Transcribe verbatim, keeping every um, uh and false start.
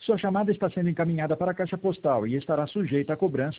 Sua chamada está sendo encaminhada para a caixa postal e estará sujeita a cobrança